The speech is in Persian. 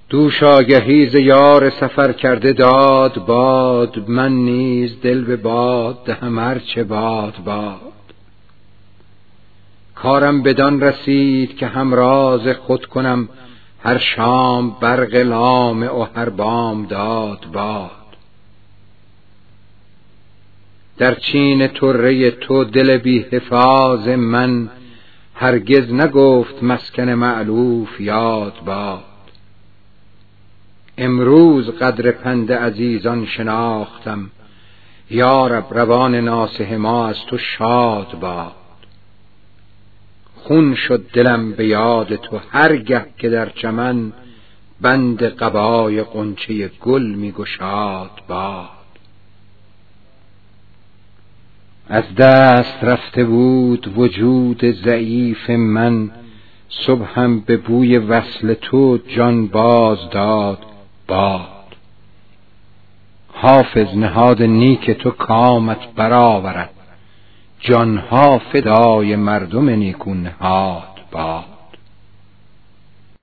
دوش آگهی ز یار سفر کرده داد باد، من نیز دل به باد دهم هرچه باد باد. کارم بدان رسید که همراز خود کنم، هر شام برق لامع و هر بام داد باد. در چین طره تو دل بی حفاظ من، هرگز نگفت مسکن مألوف یاد باد. امروز قدر پند عزیزان شناختم، یارب روان ناصح ما از تو شاد باد. خون شد دلم به یاد تو هرگه که در چمن، بند قبای غنچه گل می گشاد باد. از دست رفته بود وجود ضعیف من، صبحم به بوی وصل تو جان باز داد باد. حافظ نهاد نیک تو کامت برآورد، جانها فدای مردم نیکو نهاد باد.